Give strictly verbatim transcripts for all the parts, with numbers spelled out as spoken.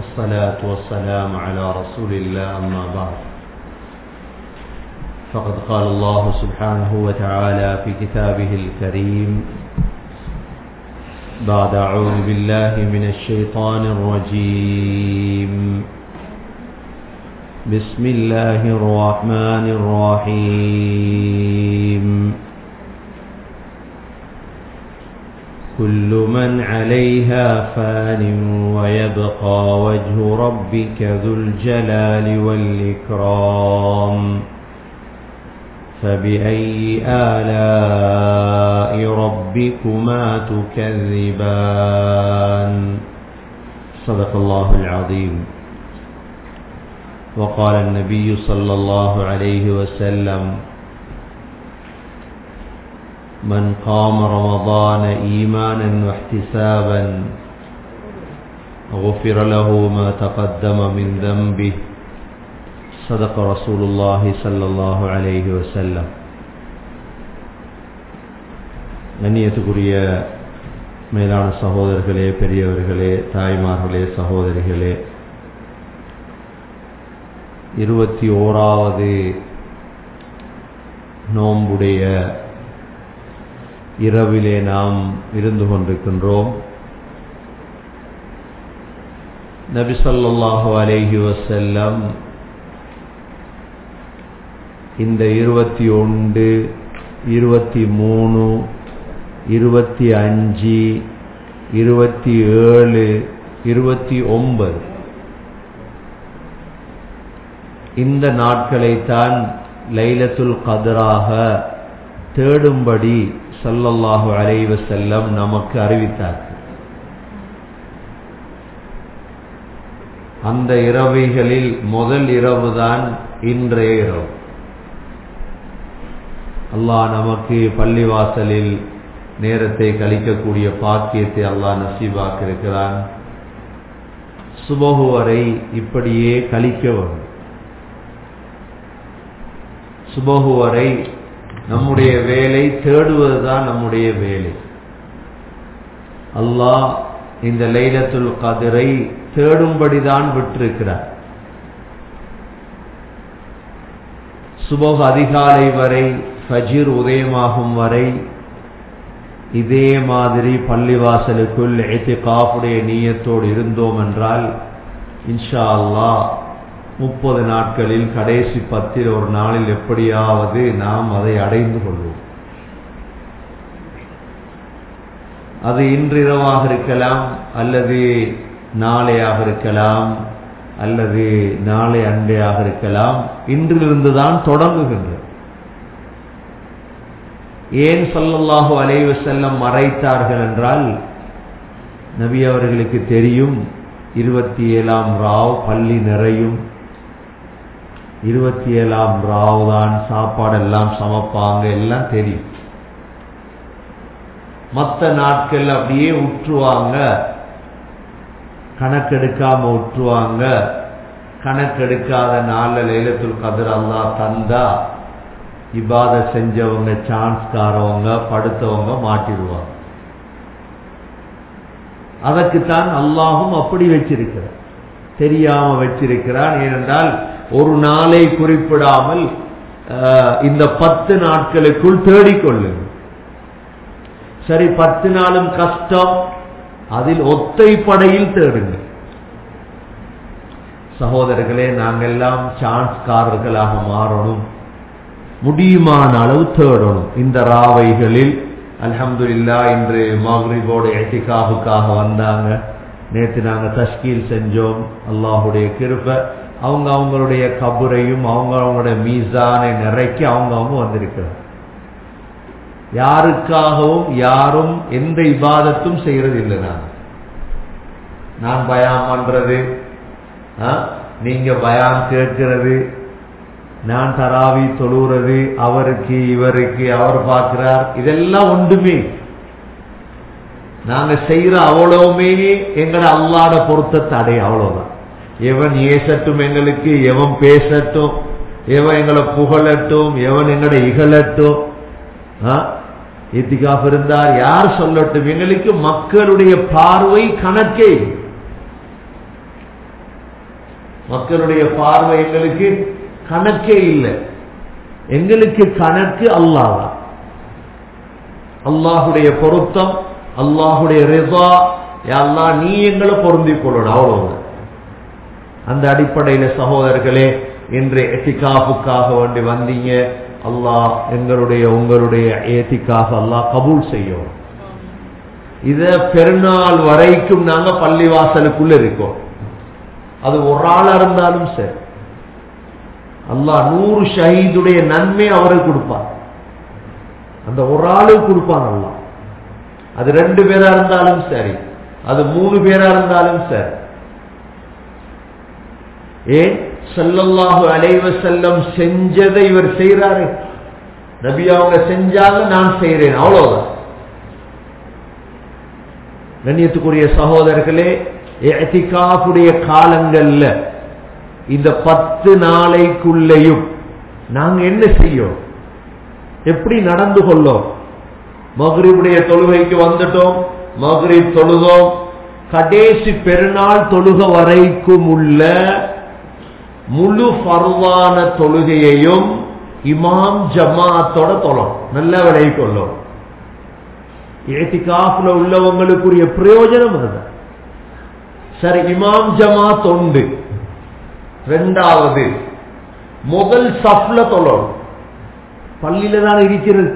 والصلاة والسلام على رسول الله أما بعد فقد قال الله سبحانه وتعالى في كتابه الكريم بعد أعوذ بالله من الشيطان الرجيم بسم الله الرحمن الرحيم كل من عليها فان ويبقى وجه ربك ذو الجلال والإكرام فبأي آلاء ربكما تكذبان صدق الله العظيم. وقال النبي صلى الله عليه وسلم من قام رمضان إيمانا واحتسابا غفر له ما تقدم من ذنبه صدق رسول الله صلى الله عليه وسلم. கண்ணியத்துக்குரிய மேலான சகோதரர்களே, பெரியவர்களே, தாய்மார்களே, சகோதரிகளே, இருபத்தி ஓராவது நோன்புடைய இரவிலே நாம் இருந்து கொண்டிருக்கின்றோம். நபி ஸல்லல்லாஹு அலைஹி வஸல்லம் இந்த இருபத்தி ஒன்று, இருபத்தி மூணு, இருபத்தி அஞ்சு, இருபத்தி ஏழு, இருபத்தி ஒன்பது இந்த நாட்களைத்தான் லைலத்துல் கத்ராக தேடும்படி ஸல்லல்லாஹு அலைஹி வஸல்லம் நமக்கு அறிவித்தார். அந்த இரவுகளில் முதல் இரவுதான் இன்றைய இரவு. அல்லாஹ் நமக்கு பள்ளிவாசலில் நேரத்தை கழிக்கக்கூடிய பாக்கியத்தை அல்லாஹ் நசீபாக்க இருக்கிறான். சுபஹு வரை இப்படியே கழிக்க வேண்டும். சுபஹு வரை நம்முடைய வேலை தேடுவதுதான் நம்முடைய வேலை. அல்லாஹ் இந்த லைலத்துல் கத்ரை தேடும்படிதான் விட்டிருக்கிறார். சுபஹ் அதிகாலை வரை, ஃபஜ்ர் உதயமாகும் வரை இதே மாதிரி பள்ளிவாசலுக்குள் இத்திகாஃபுடைய நியத்தோடு இருந்தோம் என்றால் இன்ஷா அல்லாஹ் முப்பது நாட்களில் கடைசி பத்தில் ஒரு நாளில் எப்படியாவது நாம் அதை அடைந்து கொள்வோம். அது இன்றிரவாக இருக்கலாம், அல்லது நாளையாக இருக்கலாம், அல்லது நாளை அண்டையாக இருக்கலாம். இன்றிலிருந்துதான் தொடங்குகின்றது. ஏன் ஸல்லல்லாஹு அலைஹி வஸல்லம் மறைத்தார்கள் என்றால், நபி அவர்களுக்கு தெரியும் இருபத்தி ஏழாம் ராவ் பள்ளி நிறையும், இருபத்தி ஏழாம் ராவ் தான் சாப்பாடெல்லாம் சமைப்பாங்க, எல்லாம் தெரியும். மற்ற நாட்கள் அப்படியே உற்றுவாங்க, கணக்கெடுக்காம உற்றுவாங்க. கணக்கெடுக்காத நாள்ல லைலத்துல் கத்ர் அல்லாஹ் தந்தா இபாதத் செஞ்சவங்க, சான்ஸ்காரவங்க, படுத்தவங்க மாட்டிடுவாங்க. அதற்குத்தான் அல்லாஹும் அப்படி வச்சிருக்கிறார், தெரியாம வச்சிருக்கிறான். ஏனென்றால் ஒரு நாளை குறிப்பிடாமல் இந்த பத்து நாட்களுக்குள் தேடிக்கொள்ளுங்கள். சரி, பத்து நாளும் கஷ்டம், அதில் ஒத்தைப்படையில் தேடுங்கள். சகோதரர்களே, நாங்கெல்லாம் சான்ஸ்காரர்களாக மாறணும், முடியுமான அளவு தேடணும். இந்த ராவைகளில் அல்ஹம்துலில்லாஹ் இன்று மக்ரிபோட இத்திகாஃபுக்காக வந்தாங்க. நேற்று நாங்கள் தஷ்கீல் செஞ்சோம். அல்லாஹுடைய கிருபை, அவங்க அவங்களுடைய கபுரையும் அவங்க அவங்களுடைய மீசானை நிறைக்க அவங்க அவங்க வந்திருக்கிறார். யாருக்காகவும் யாரும் எந்த இபாதத்தும் செய்யறது இல்லை. நான் நான் பயான் பண்றது, நீங்க பயான் கேட்கிறது, நான் தராவி தொழுறது, அவருக்கு இவருக்கு அவர் பார்க்கிறார், இதெல்லாம் ஒன்றுமே. நாங்க செய்யற அவ்வளவுமே எங்கட அல்லாஹ்ட பொருத்தத்தை அடைய, அவ்வளவுதான். எவன் ஏசட்டும் எங்களுக்கு, எவன் பேசட்டும், எவன் எங்களை புகழட்டும், எவன் எங்களை இகழட்டும், இத்திகாஃப் இருந்தார் யார் சொல்லட்டும், எங்களுக்கு மக்களுடைய பார்வை கணக்கே. மக்களுடைய பார்வை எங்களுக்கு கணக்கே இல்லை. எங்களுக்கு கணக்கு அல்லாஹ் தான். அல்லாஹுடைய பொருத்தம், அல்லாஹுடைய ரிதா, யா அல்லாஹ் நீ எங்களை பொருந்திக் கொள்ளணும், அவ்வளவுதான். அந்த அடிப்படையில சகோதரர்களே, இன்று எத்திகாஃபுக்காக வேண்டி வந்தீங்க. அல்லாஹ் எங்களுடைய உங்களுடைய ஏத்திகாஃப் அல்லாஹ் கபூல் செய்யும். இத பெருநாள் வரைக்கும் நாங்க பள்ளிவாசலுக்குள்ள இருக்கோம். அது ஒரு ஆளா இருந்தாலும் சரி, அல்லாஹ் நூறு ஷஹீதுடைய நன்மை அவருக்கு கொடுப்பார். அந்த ஒரு ஆளுக்கு கொடுப்பான் அல்லாஹ். அது ரெண்டு பேரா இருந்தாலும் சரி, அது மூணு பேரா இருந்தாலும் சரி. ஏன் ஸல்லல்லாஹு அலைஹி வஸல்லம் செஞ்சதை இவர் செய்யறாரு. நபி அவங்க செஞ்சாங்க, நான் செய்யறேன், அவ்வளவுதான். கண்ணியத்துக்குரிய சகோதரர்களே, இஅ்திகாஃபுடைய காலங்கள்ல இந்த பத்து நாளைக்குள்ளேயும் நாங்க என்ன செய்யோம், எப்படி நடந்து கொள்ளோம்? மக்ரிபுடைய தொழுகைக்கு வந்துட்டோம், மக்ரிப் தொழுதோம், கடைசி பெருநாள் தொழுக வரைக்கும் உள்ள முழு ஃபர்வான தொழுகையையும் இமாம் ஜமாத்தோட தொழும். நல்ல விலை கொள்ளும். இஅ்திகாஃப்ல உள்ளவங்களுக்குரிய பிரயோஜனம் அதுதான். சரி, இமாம் ஜமாத் உண்டு. ரெண்டாவது, முதல் சஃப்ல தொழும். பள்ளியில தான் இருக்கிறது.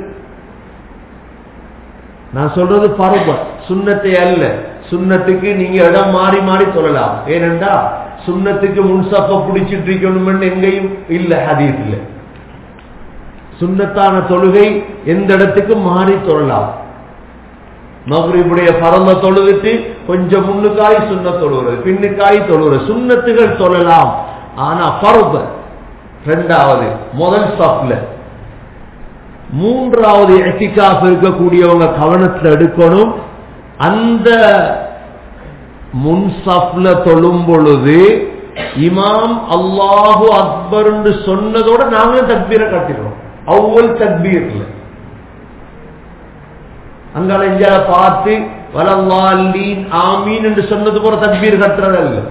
நான் சொல்றது பரப சுன்னத்தை அல்ல. சுன்னத்துக்கு நீங்க இடம் மாறி மாறி சொல்லலாம். ஏனென்றா சுன்னத்துக்கு முன்சப்ப பிடிச்சிட்டு இருக்கணும் எங்கேயும் இல்ல ஹதீஸ்ல. சுன்னத்தான தொழுகை எந்த இடத்துக்கு மாறி தொழலாம். மக்ரிபுடைய பரந்த தொழுதுட்டு கொஞ்சம் முன்னுக்காய் சுன்ன தொழுகிறது, பின்னுக்காய் தொழுகிறது, சுன்னத்துகள் தொழலாம். ஆனா பரப ரெண்டாவது முதல் சஃப்ல. மூன்றாவது இஅ்திகாஃப் இருக்கக்கூடியவங்க கவனத்தில் எடுக்கணும். அந்த முன்சஃப்ல தொழும் பொழுது இமாம் அல்லாஹு அக்பர் என்று சொன்னதோட நாங்களும் தக்பீரை கட்டிடுறோம். அவ்வளவு தக்பீர்ல அங்கால இஞ்சால பார்த்து வலல்லாஹீன் ஆமீன் என்று சொன்னது போல தக்பீர் கட்டுறதல்ல.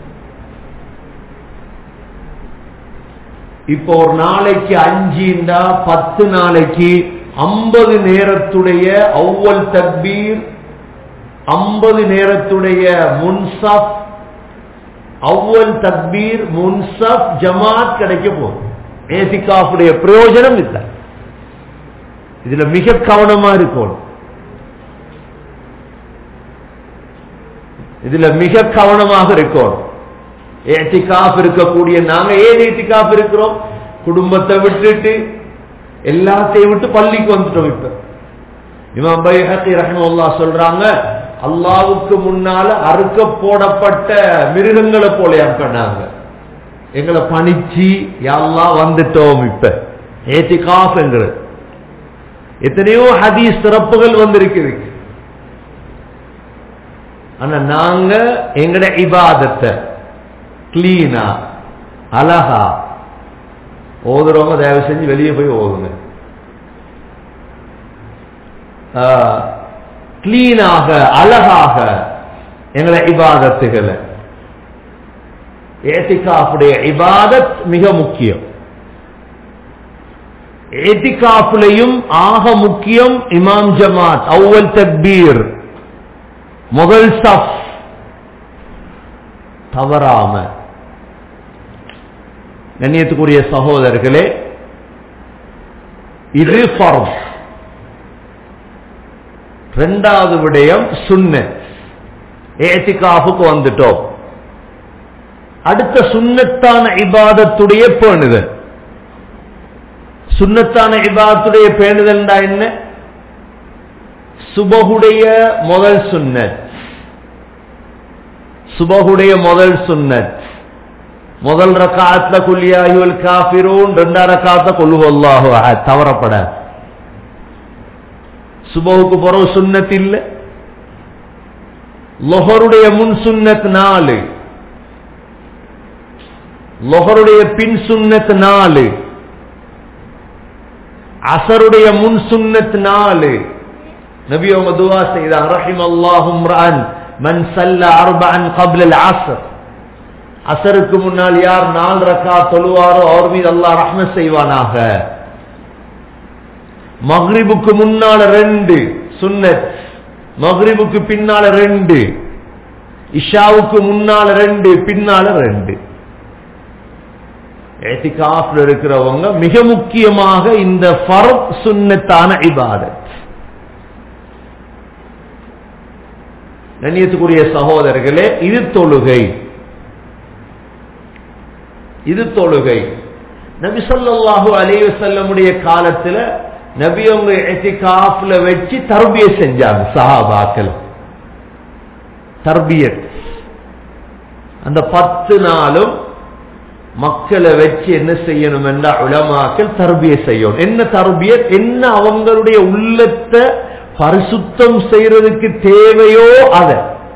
இப்போ ஒரு நாளைக்கு அஞ்சுண்டா பத்து நாளைக்கு ஐம்பது நேரத்துடைய அவ்வல் தக்பீர், ஐம்பது நேரத்துடைய முன்சப், அவ்வல் தக்பீர், முன்சப், ஜமாத் கிடைக்க போகுது. இஅ்திகாஃபுடைய பிரயோஜனம் இல்லை. இதுல மிக கவனமா இருக்கணும். இதுல மிக கவனமாக இருக்கணும். இஅ்திகாஃப் இருக்கக்கூடிய நாங்க ஏன் இஅ்திகாஃப் இருக்கிறோம்? குடும்பத்தை விட்டுட்டு எல்லாத்தையும் விட்டு பள்ளிக்கு வந்துட்டோம். இப்ப இமாம் பைஹகி ரஹ்மத்துல்லாஹ் சொல்றாங்க, அல்லாஹ்வுக்கு முன்னால அறுக்க போடப்பட்ட மிருகங்களை போலயாம் பண்ணாங்க. எங்களை பணிச்சு யா அல்லாஹ் வந்துட்டோம். இப்ப இஅ்திகாஃப் என்கிறது எத்தனையோ ஹதீஸ் சிறப்புகள் வந்திருக்குது. ஆனா நாங்க எங்கட இபாதத்தை கிளீனா அழகா ஓதுறவங்க தயவு செஞ்சு வெளியே போய் ஓதுங்க. கிளீனாக அழகாக எங்களை இபாதத்துகளை, இஅ்திகாஃபுடைய இபாதத் மிக முக்கியம். இஅ்திகாஃப்லயும் ஆக முக்கியம் இமாம் ஜமாத், அவ்வல் தக்பீர், முதல் சஃப் தவறாம. கண்ணியத்துக்குரிய சகோதரர்களே, இது ஃபர்த். இரண்டாவது விடயம் சுன்னத். இஅ்திகாஃபுக்கு வந்துட்டோம். அடுத்த சுன்னத்தான இபாதத்துடைய பேணுதல். சுன்னத்தான இபாதத்துடைய பேணுதல் என்ன? சுபஹுடைய முதல் சுன்னத், சுபஹுடைய முதல் சுன்னத், முதல் ரக்காத்ல குல் யா அய்யுல் காஃபிரூன், இரண்டாம் ரக்காத்ல குல் ஹுவல்லாஹு அஹத். தவறப்பட சுபஹுக்கு பிறகு சுன்னத் இல்ல. லொஹருடைய முன் சுன்னத் நாலு, லொஹருடைய பின் சுன்னத் நாலு, அஸருடைய முன் சுன்னத் நாலு. நபி அவங்க துஆ செய்தாங்க, ரஹிமல்லாஹு இம்ரான் மன் ஸல்ல அர்பஅன் قبل العصر. அசருக்கு முன்னால் யார் நாலு ரக்காத் தொழுவாரோ அவர் மீது அல்லாஹ் ரஹ்மத் செய்வானாக. மக்ரிபுக்கு முன்னால ரெண்டு சுன்னத், மக்ரிபுக்கு பின்னால ரெண்டு, இஷாவுக்கு முன்னால ரெண்டு, பின்னால ரெண்டு. இத்திகாஃப்ல இருக்கிறவங்க மிக முக்கியமாக இந்த ஃபர்த் சுன்னத்தான இபாதத். கண்ணியத்துக்குரிய சகோதரர்களே, இது தொழுகை, இது தொழுகை. நபி ஸல்லல்லாஹு அலைஹி வஸல்லமுடைய காலத்துல நபி அவங்க இத்திகாஃப்ல வச்சு தர்பியத் செஞ்சாங்க சஹாபாக்கள். தர்பியத் அந்த பத்து நாளும் மக்களை வச்சு என்ன செய்யணும் என்றா உலமாக்கள் தர்பியத் செய்யணும். என்ன தர்பியத்? என்ன அவங்களுடைய உள்ளத்தை பரிசுத்தம் செய்யறதுக்கு தேவையோ அத.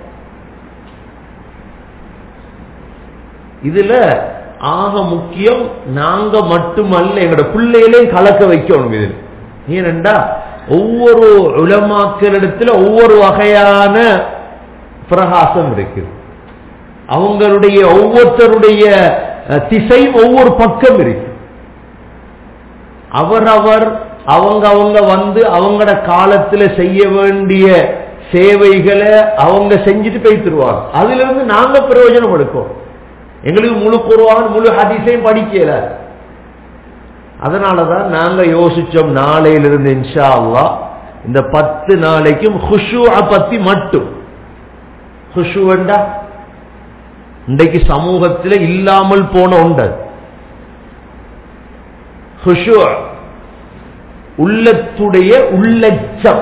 இதுல ஆக முக்கியம் நாங்க மட்டுமல்ல, எங்களோட பிள்ளைகளையும் கலக்க வைக்கணும். இதில் ஏனென்றா ஒவ்வொரு உலமாக்களிடத்துல ஒவ்வொரு வகையான பிரகாசம் இருக்குது. அவங்களுடைய ஒவ்வொருத்தருடைய திசை ஒவ்வொரு பக்கம் இருக்கு. அவரவர் அவங்க அவங்க வந்து அவங்களோட காலத்துல செய்ய வேண்டிய சேவைகளை அவங்க செஞ்சுட்டு போய்த்துருவாங்க. அதுல இருந்து நாங்க பிரயோஜனம் எடுப்போம். எங்களுக்கு முழு குர்ஆன் முழு ஹதீஸையும் படிக்கல. அதனாலதான் நாங்க யோசிச்சோம், நாளையிலிருந்து இன்ஷா அல்லாஹ் இந்த பத்து நாளைக்கும் குஷூஅ பத்தி மட்டும். குஷூஅண்டா இன்றைக்கு சமூகத்தில் இல்லாமல் போன ஒன்று. குஷூ உள்ளத்துடைய உள்ளச்சம்.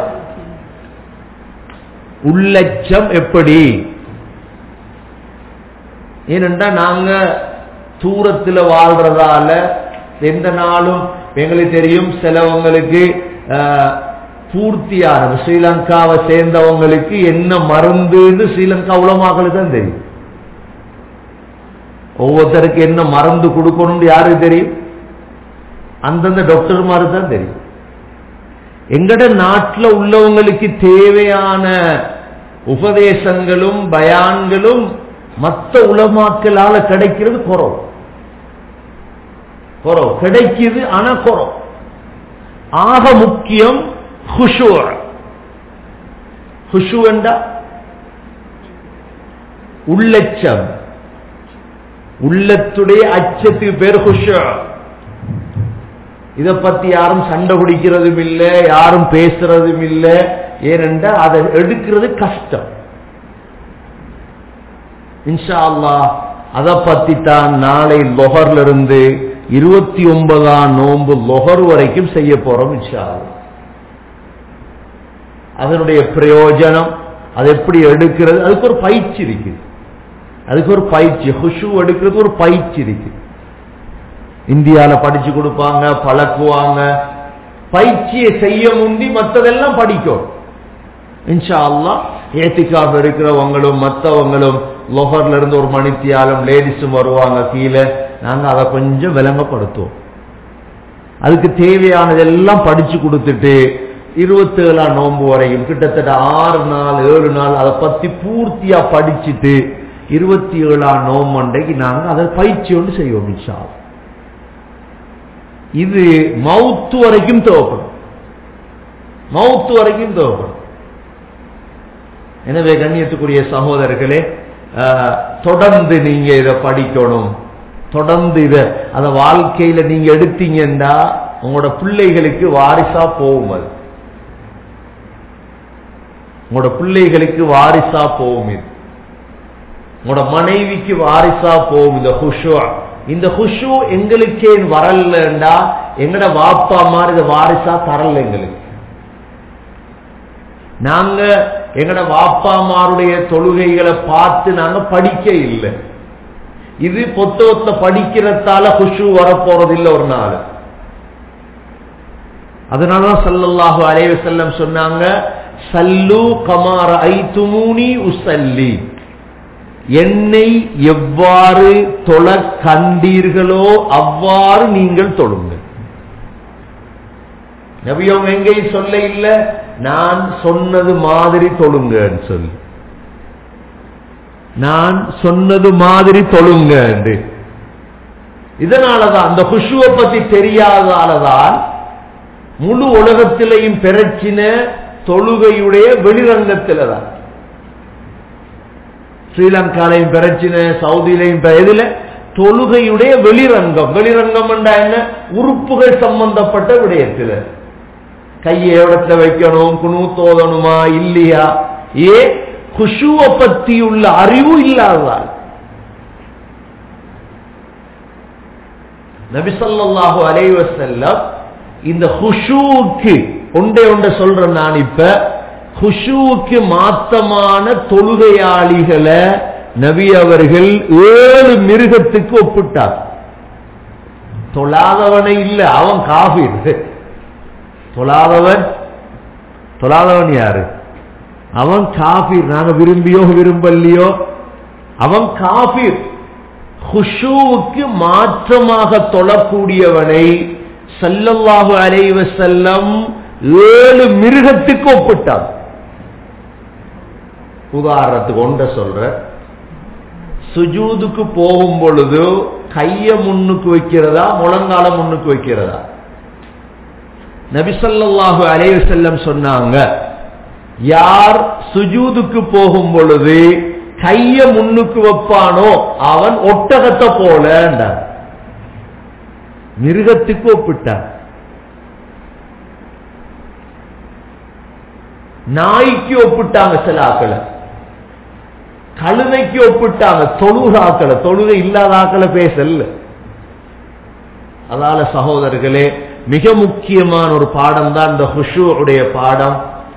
உள்ளச்சம் எப்படி? ஏனென்றா நாங்க தூரத்தில் வாழ்றதால எந்த நாளும் எங்களுக்கு தெரியும். சிலவங்களுக்கு பூர்த்தியான ஸ்ரீலங்காவை சேர்ந்தவங்களுக்கு என்ன மருந்துன்னு ஸ்ரீலங்கா உலமாக்களுக்கு தான் தெரியும். ஒவ்வொருத்தருக்கு என்ன மருந்து கொடுக்கணும் யாருக்கு தெரியும்? அந்தந்த டாக்டர்மாருக்கு தான் தெரியும். எங்கட நாட்டில் உள்ளவங்களுக்கு தேவையான உபதேசங்களும் பயான்களும் மற்ற உலமாக்களால கிடைக்கிறது குறவு. குறவு கிடைக்குது, ஆனா குறவு. ஆக முக்கியம் குஷூ. குஷூ என்றா உள்ளச்சம். உள்ளத்துடைய அச்சத்துக்கு பேர் குஷூ. இதை பத்தி யாரும் சண்டை குடிக்கிறதும் இல்லை, யாரும் பேசுறதும் இல்லை. ஏனென்றா அதை எடுக்கிறது கஷ்டம். இன்ஷா அல்லாஹ் அதை பத்தி தான் நாளை லொஹர்ல இருந்து இருபத்தி ஒன்பதாம் நோன்பு லொஹர் வரைக்கும் செய்ய போறோம் இன்ஷா அல்லாஹ். அதனுடைய பிரயோஜனம், அது எப்படி எடுக்கிறது, அதுக்கு ஒரு பயிற்சி இருக்கு. அதுக்கு ஒரு பயிற்சி, குஷூ எடுக்கிறது ஒரு பயிற்சி இருக்கு. இந்தியால படிச்சு கொடுப்பாங்க, பழக்குவாங்க. பயிற்சியை செய்ய முந்தி மற்றதெல்லாம் படிக்கும். இன்ஷா அல்லாஹ் ஏத்திகாஃப் இருக்கிறவங்களும் மற்றவங்களும் லொஹர்ல இருந்து ஒரு மணித்தியாலும் லேடிஸும் வருவாங்க கீழே. நாங்க அதை கொஞ்சம் விளங்கப்படுத்துவோம். அதுக்கு தேவையானதெல்லாம் படிச்சு கொடுத்துட்டு இருபத்தி ஏழாம் நோன்பு வரையும் கிட்டத்தட்ட ஆறு நாள் ஏழு நாள் அதை பத்தி பூர்த்தியா படிச்சுட்டு இருபத்தி ஏழாம் நோன்பு அன்றைக்கு நாங்க அதை பயிற்சி ஒன்று செய்வோம் இன்ஷா அல்லாஹ். இது மவுத்து வரைக்கும் தேவைப்படும். மவுத்து வரைக்கும் தேவைப்படும். எனவே கண்ணியத்துக்குரிய சகோதரர்களே, தொடர்ந்து நீங்க இதை படிக்கணும். தொடர்ந்து இத அத வாழ்க்கையில நீங்க எடுத்தீங்கன்னா உங்களோட பிள்ளைகளுக்கு வாரிசா போகும். அது உங்களோட பிள்ளைகளுக்கு வாரிசா போகும். இது உங்களோட மனைவிக்கு வாரிசா போகும். இந்த குஷூ, இந்த குஷூ எங்களுக்கு வரலண்டா எங்கட வாப்பா மாதிரி இதை வாரிசா தரல எங்களுக்கு. நாங்க எங்கட வாப்பாமாருடைய தொழுகைகளை பார்த்து நாங்க படிக்க இல்லை. இது பொத்தவத்தை படிக்கிறதால குஷூ வரப்போறது இல்லை ஒரு நாள். அதனாலதான் ஸல்லல்லாஹு அலைஹி வஸல்லம் சொன்னாங்க, சல்லு கமா ரஅய்துமூனி உஸல்லி. என்னை எவ்வாறு தொழ கண்டீர்களோ அவ்வாறு நீங்கள் தொழுங்க. நபியும் எங்கேயும் சொல்ல இல்லை, நான் சொன்னது மாதிரி தொழுங்கன்னு சொல்லி. நான் சொன்னது மாதிரி தொழுங்க. இதனாலதான் அந்த குஷுவை பத்தி தெரியாததாலதான் முழு உலகத்திலையும் பிரச்சின தொழுகையுடைய வெளிரங்கத்தில் தான். ஸ்ரீலங்காலையும் பிரச்சின, சவுதியிலையும் எதுல தொழுகையுடைய வெளிரங்கம். வெளிரங்கம் என்றா என்ன? உறுப்புகள் சம்பந்தப்பட்ட விடயத்தில் கையை இடத்துல வைக்கணும், குனூத்தோதணுமா இல்லையா, ஏ குஷுவை பத்தி உள்ள அறிவு இல்லாததால். நபி ஸல்லல்லாஹு அலைஹி வஸல்லம் இந்த குஷுவுக்கு ஒன்றே ஒன்றை சொல்றேன் நான். இப்ப குஷுவுக்கு மாத்தமான தொழுகையாளிகளை நபி அவர்கள் ஏழு மிருகத்துக்கு ஒப்பிட்டார். தொழாதவனை இல்ல, அவன் காஃபிர். தொழாதவன் தொழாதவன் யாரு? அவன் காஃபிர். நாங்க விரும்பியோ விரும்பலையோ அவன் காஃபிர். குஷுவுக்கு மாற்றமாக தொழக்கூடியவனை ஸல்லல்லாஹு அலைஹி வஸல்லம் ஏழு மிருகத்துக்கு ஒப்பிட்டார். உதாரணத்துக்கு ஒன்றை சொல்ற, சுஜூதுக்கு போகும் பொழுது கைய முன்னுக்கு வைக்கிறதா முழங்கால முன்னுக்கு வைக்கிறதா? நபி ஸல்லல்லாஹு அலைஹி வஸல்லம் சொன்னாங்க, யார் சுஜூதுக்கு போகும் பொழுது கைய முன்னுக்கு வைப்பானோ அவன் ஒட்டகத்தை போல. மிருகத்துக்கு ஒப்பிட்டார். நாய்க்கு ஒப்பிட்டாங்க சில ஆக்களை, கழுதைக்கு ஒப்பிட்டாங்க, தொழுக ஆக்களை, தொழுகை இல்லாத ஆக்களை பேசல. அதால சகோதரர்களே, மிக முக்கியமான ஒரு பாடம் தான் இந்த குஷூஉடைய பாடம்.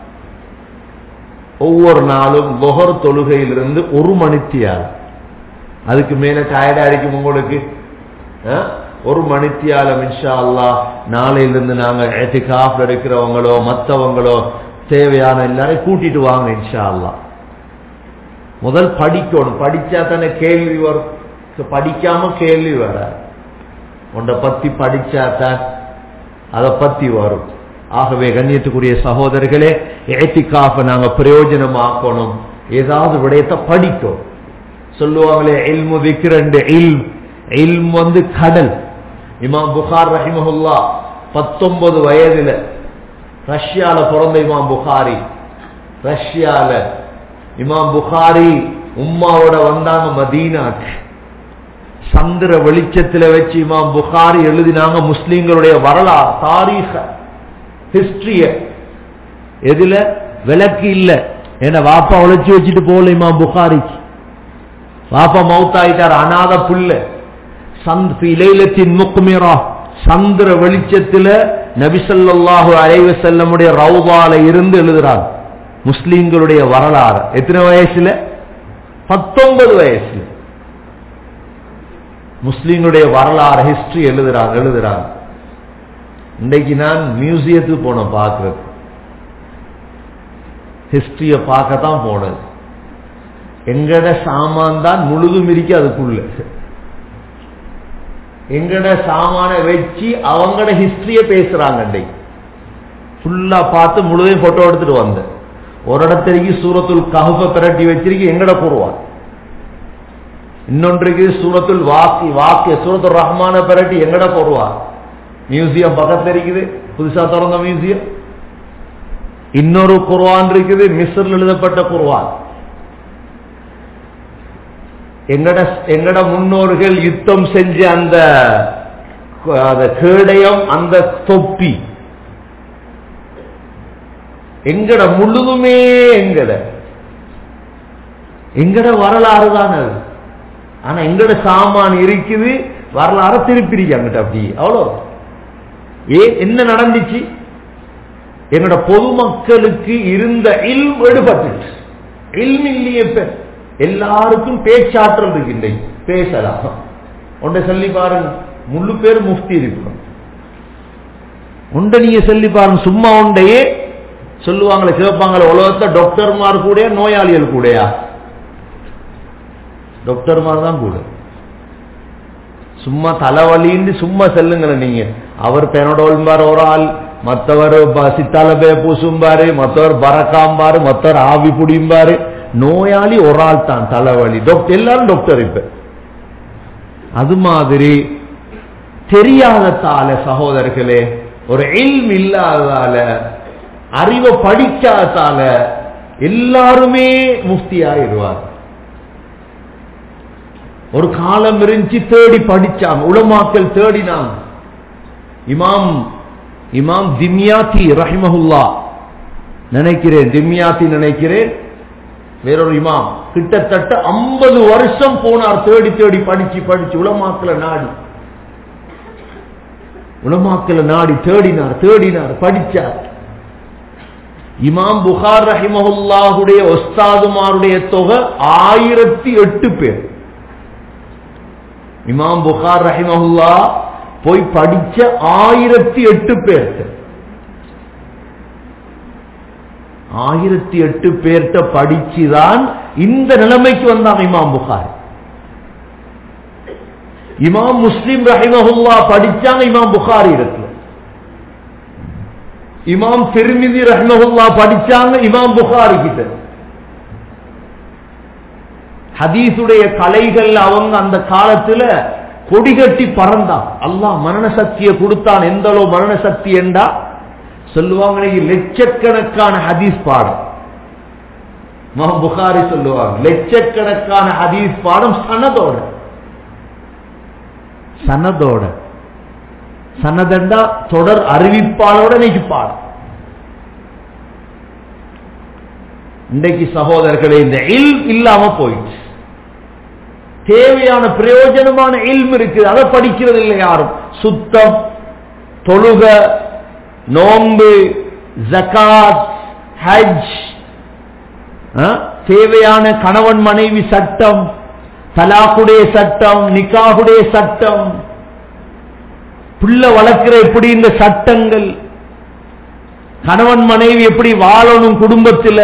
ஒவ்வொரு நாளும் லுஹர் தொழுகையிலிருந்து ஒரு மணித்தியால், அதுக்கு மேல டயர்டா இருக்கும் உங்களுக்கு, ஒரு மணித்தியாலம் இன்ஷா அல்லாஹ் நாளையிலிருந்து நாங்க இஅ்திகாஃப்ல இருக்கிறவங்களோ மற்றவங்களோ தேவையான எல்லாரையும் கூட்டிட்டு வாங்க இன்ஷா அல்லாஹ். முதல் படிக்கணும், படிச்சா தானே கேள்வி வரும். படிக்காம கேள்வி வர, உன்னை பத்தி படிச்சாத்தான் அதை பத்தி வரும். ஆகவே கண்ணியத்துக்குரிய சகோதரர்களே, இஅ்திகாஃபை நாங்க பிரயோஜனமாக்கணும். ஏதாவது விடயத்தை படிக்கும். சொல்லுவாங்களே இல்மு திக்ர் என்ற இல்ம், இல்ம் வந்து கடல். இமாம் புகார் ரஹிமஹுல்லா பத்தொன்பது வயதுல ரஷ்யால பிறந்த இமாம் புகாரி. ரஷ்யால இமாம் புகாரி உம்மாவோட வந்தாங்க மதீனாக்கு. சந்திர வெளிச்சத்தில் வச்சு இமாம் புகாரி எழுதினாங்க முஸ்லிம்களுடைய வரலாறு, தாரீக, ஹிஸ்டரிய. எதுல விளக்கு இல்ல, ஏன்னா வாப்பா உழைச்சி வச்சுட்டு போகல இமாம் புகாரிக்கு. வாப்பா மௌத்தாயிட்டார், அநாத புள்ள. சந்திர வெளிச்சத்தில் நபி ஸல்லல்லாஹு அலைஹி வஸல்லமுடைய ரவுதால இருந்து எழுதுறாங்க முஸ்லிம்களுடைய வரலாறு. எத்தனை வயசுல? பத்தொன்பது வயசுல முஸ்லிம்களுடைய வரலாறு, ஹிஸ்டரி எழுதுறாங்க எழுதுறாங்க இன்றைக்கு நான் மியூசியத்துக்கு போனேன் பார்க்கறது, ஹிஸ்டரிய பார்க்கத்தான் போனது. எங்கட சாமான் தான் முழுதும் இருக்கு அதுக்குள்ள. எங்கட சாமான வச்சு அவங்கட ஹிஸ்டரிய பேசுறாங்க. இன்றைக்கு ஃபுல்லா பார்த்து முழுதையும் போட்டோ எடுத்துட்டு வந்தேன். ஒரு இடத்திற்கு சூரத்துல் கஹ்ஃப பிரட்டி வச்சிருக்கு எங்கட குர்ஆன். இன்னொன்றுக்கு சூரத்துல் வாக்கி வாக்கிய சூரத்துல் ரஹ்மான பிரட்டி எங்கட குர்ஆன். மியூசியம் பக்கத்துல இருக்குது, புதுசா திறந்த மியூசியம். இன்னொரு குர்ஆன் இருக்குது, மிஸ்ர்ல எழுதப்பட்ட குர்ஆன். எங்கட எங்கட முன்னோர்கள் யுத்தம் செஞ்ச அந்த கேடயம், அந்த தொப்பி எங்கட முழுதுமே எங்கட எங்கட வரலாறு தான் அது. ஆனா எங்கட சாமான் இருக்குது, வரலாறு திருப்பிரிக்காங்கிட்ட அப்படி அவ்வளோ. ஏன் என்ன நடந்துச்சு? எங்கட பொதுமக்களுக்கு இருந்த இல்ம் எடுபட்டு, இல்ம் இல்லையே. எல்லாருக்கும் பேச்சாற்றல் இருக்கின்ற, பேசலாம். ஒன்றை சொல்லி பாருங்க, முழு பேர் முஃப்தி இருக்கும். ஒன்றை நீங்க சொல்லி பாருங்க, சும்மா ஒன்றையே சொல்லுவாங்களே, கேட்பாங்களே, உலகத்தை டாக்டர்மார் கூட நோயாளிகள் கூடயா? டாக்டர்மார் தான் கூட. சும்மா தலைவலின்னு சும்மா செல்லுங்களேன் நீங்க. அவர் பெனடோல்பார் ஒரு ஆள், மற்றவர் சித்தால பே பூசும்பாரு, மற்றவர் பறக்காம்பாரு, மற்றவர் ஆவி புடியும்பாரு. நோயாளி ஒரு ஆள் தான் தலைவலி, டாக்டர் எல்லாரும் டாக்டர். இப்ப அது மாதிரி தெரியாததால சகோதரர்களே, ஒரு இல்ம் இல்லாததால, அறிவை படிக்காததால எல்லாருமே முஃப்தி ஆயிடுவார். ஒரு காலம் இருந்துச்சு தேடி படிச்சாங்க, உலமாக்கள் தேடினாங்க. இமாம் இமாம் திம்யாத்தி ரஹிமஹுல்லா நினைக்கிறேன், திம்யாத்தி நினைக்கிறேன், வேறொரு இமாம் கிட்டத்தட்ட ஐம்பது வருஷம் போனார் தேடி தேடி படிச்சு படிச்சு உலமாக்களை நாடி உலமாக்களை நாடி தேடினார் தேடினார் படிச்சார். இமாம் புகார் ரஹிமஹுல்லாஹுடைய உஸ்தாதுமாருடைய தொகை ஆயிரத்தி எட்டு பேர். இமாம் புகார் ரஹிமஹுல்லா போய் படிச்ச ஆயிரத்தி எட்டு பேர் ஆயிரத்தி எட்டு பேர்ட்ட படிச்சுதான் இந்த நிலைமைக்கு வந்தாங்க இமாம் புகார். இமாம் முஸ்லிம் ரஹிமஹுல்லா படிச்சாங்க இமாம் புகாரி இருக்கு. இமாம் திர்மிதி ரஹிமஹுல்லா படிச்சாங்க இமாம் புகாரி கிட்ட. ஹதீஸுடைய கலைகள் அவங்க அந்த காலத்துல கொடிகட்டி பறந்தான். அல்லாஹ் மரண சக்தியை கொடுத்தான். எந்த அளவு மரண சக்தி என்றா சொல்லுவாங்க, லட்சக்கணக்கான ஹதீஸ் பாடம் இமாம் புகாரி சொல்லுவாங்க. லட்சக்கணக்கான ஹதீஸ் பாடம் சனதோட சனதோட சனதண்டா தொடர் அறிவிப்பாளோட இன்னைக்கு பாடம். இன்றைக்கு சகோதரர்களே இந்த இல்ம் இல்லாம போயிடுச்சு. தேவையான பிரயோஜனமான இல்ம் இருக்கு, அதை படிக்கிறது இல்லை யாரும். சுத்தம், தொழுக, நோன்பு, ஜகாத், ஹஜ், தேவையான கணவன் மனைவி சட்டம், தலாக்குடைய சட்டம், நிக்காஹுடைய சட்டம், பிள்ளை வளர்க்கிற எப்படி இந்த சட்டங்கள், கணவன் மனைவி எப்படி வாழணும் குடும்பத்தில்,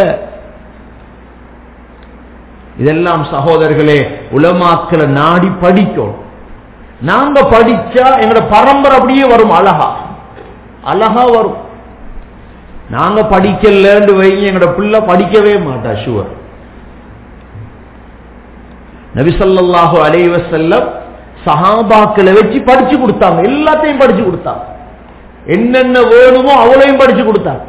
இதெல்லாம் சகோதரர்களே உலமாக்களை நாடி படிக்கும். நாங்க படிச்சா எங்களோட பரம்பரை அப்படியே வரும், அழகா அழகா வரும். நாங்க படிக்கலன்னு வைங்க, எங்களோட பிள்ளை படிக்கவே மாட்டா ஷுவர். நபி ஸல்லல்லாஹு அலைஹி வஸல்லம் சஹாபாக்களை வச்சு படிச்சு கொடுத்தாங்க, எல்லாத்தையும் படிச்சு கொடுத்தாங்க. என்னென்ன வேணுமோ அவளையும் படிச்சு கொடுத்தாங்க.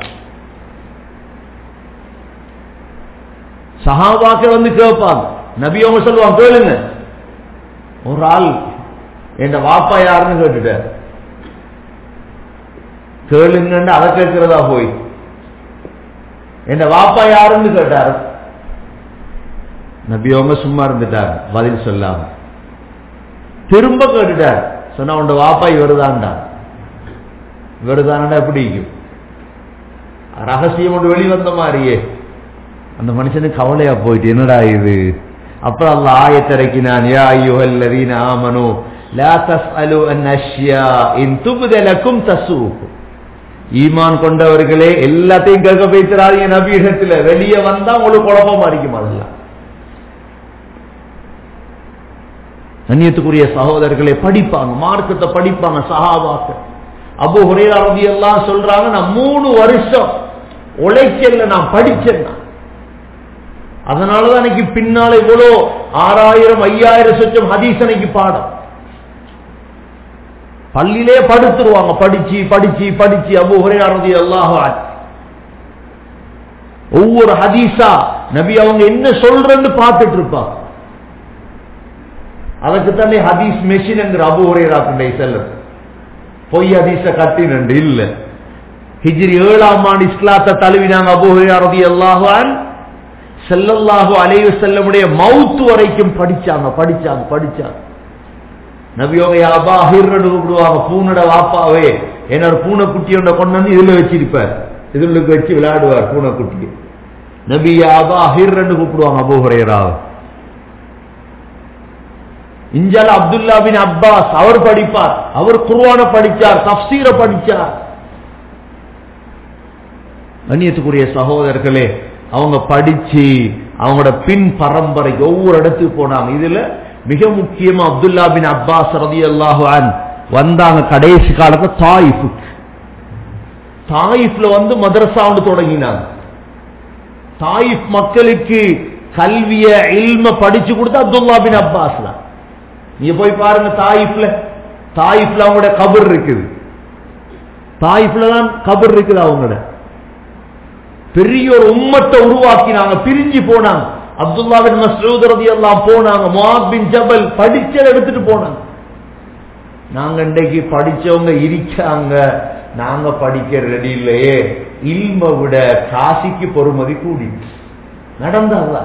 சஹாபாக்கள் வந்து கேட்பாங்க, நபி அவங்க சொல்லுவாங்க, கேளுங்க. ஒரு ஆள் என் வாப்பா யாருன்னு கேட்டுட்ட, கேளுங்க அதை கேட்கிறதா போய் என் வாப்பா யாருன்னு கேட்டார். நபி அவங்க சும்மா இருந்துட்டார், பதில் சொல்லாம. திரும்ப கேட்டுட்டார், சொன்னா உண்ட வாப்பா இவருதான்டா. இவருதான்டா எப்படி ரகசியம் ஒன்று வெளிவந்த மாதிரியே அந்த மனுஷனுக்கு கவலையா போயிட்டு, என்னடா இது. அப்புறம் அல்லாஹ் ஆயத்திறக்கினான், யா அய்யுஹல்லதீன ஆமனூ லா தஸ்அலு அன் அஷ்யா இன் துப்த லக்கும் தஸூக்கும். ஈமான் கொண்டவர்களே எல்லாத்தையும் கேட்க வைக்கிறாங்க நபியிடத்துல, வெளியே வந்தா உங்களுக்கு குழப்பமா இருக்கும். அதெல்லாம் கண்ணியத்துக்குரிய சகோதரர்களே படிப்பாங்க, மார்க்கத்தை படிப்பாங்க சஹாபாக்கள். அபூ ஹுரைரா ரலியல்லாஹு அன்ஹு சொல்றாங்க, நான் மூணு வருஷம் உழைக்கல, நான் படிச்சேன். அதனாலதான் எனக்கு பின்னால இவ்வளோ ஆறாயிரம் ஐயாயிரம் சொச்சம் ஹதீஸ் எனக்கு பாடம். பள்ளியிலே படுத்துருவாங்க, படிச்சு படிச்சு படிச்சு. அபூ ஹுரைரா ரலியல்லாஹு அன்ஹு ஒவ்வொரு ஹதீஸா நபி அவங்க என்ன சொல்றன்னு பார்த்துட்டு இருப்பாங்க. அதுக்கு தானே ஹதீஸ் மெஷின் என்கிற அபூ ஹுரைரா செல்லும். பொய் ஹதீஸ கட்டி நண்டு இல்ல. ஹிஜ்ரி ஏழாம் ஆண்டு இஸ்லாத்தை தழுவினாங்க அபூ ஹுரைரா ரலியல்லாஹு அன்ஹு. ஸல்லல்லாஹு அலைஹி வஸல்லமுடைய மவுத் வரைக்கும் படிச்சாங்க படிச்சாங்க படிச்சாங்க. நபியோக யாபா ஹிர்ரன்னு கூப்பிடுவாங்க, பூனோட வாப்பாவே. என்ன ஒரு பூனைக்குட்டி ஒன்றை கொண்டு வந்து இதுல வச்சிருப்பார், இதுல வச்சு விளையாடுவார் பூனைக்குட்டி. நபி யாபா ஹிர்ரன்னு கூப்பிடுவாங்க அபூ ஹுரைராவை. இஞ்சால அப்துல்லா பின் அப்பாஸ் அவர் படிப்பார், அவர் குர்ஆன படிச்சார், தஃப்சீர படிச்சார். கண்ணியத்துக்குரிய சகோதரர்களே அவங்க படிச்சு அவங்களோட பின் பரம்பரைக்கு ஒவ்வொரு இடத்துக்கு போனாங்க. இதுல மிக முக்கியமா அப்துல்லா பின் அப்பாஸ் ரலியல்லாஹு அன்ஹு வந்தாங்க கடைசி காலத்துல தாயிஃப். தாயிஃப்ல வந்து மதரசா ஒன்று தொடங்கினாங்க. தாயிஃப் மக்களுக்கு கல்விய இல்ம படிச்சு கொடுத்தா அப்துல்லா பின் அப்பாஸ் தான். நீங்க போய் பாருங்க, தாயிஃப்ல தாயிஃப்ல அவங்களோட கபர் இருக்குது. தாயிஃப்ல தான் கபர் இருக்குது. அவங்களோட பெரிய ஒரு உம்மத்தை உருவாக்கினாங்க. பிரிஞ்சு போனாங்க. அப்துல்லா பின் மஸ்ஊத் ரலியல்லாஹு போனாங்க. முஆத் பின் ஜபல் படிச்சத எடுத்துட்டு போனாங்க. நாங்க இன்றைக்கு படிச்சவங்க இருக்காங்க, நாங்க படிக்க ரெடி இல்லையே. இல்ம விட காசிக்கு பொறுமதி கூடி நடந்ததா